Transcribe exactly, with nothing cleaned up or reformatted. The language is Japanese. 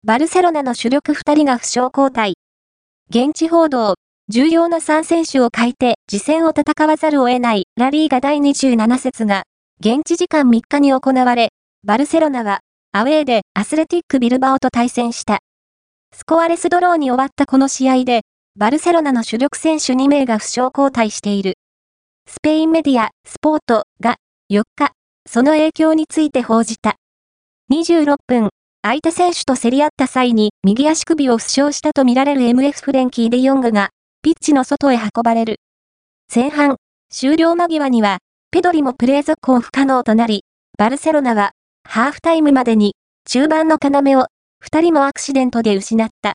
バルセロナの主力ふたりが負傷交代。現地報道、重要なさん選手を欠いて次戦を戦わざるを得ないラリーガだいにじゅうなな節が、現地時間みっかに行われ、バルセロナは、アウェーでアスレティックビルバオと対戦した。スコアレスドローに終わったこの試合で、バルセロナの主力選手に名が負傷交代している。スペインメディア、スポートが、よっか、その影響について報じた。にじゅうろっぷん、相手選手と競り合った際に右足首を負傷したとみられる エムエフ フレンキー・デヨングが、ピッチの外へ運ばれる。前半、終了間際には、ペドリもプレー続行不可能となり、バルセロナは、ハーフタイムまでに、中盤の要を、二人もアクシデントで失った。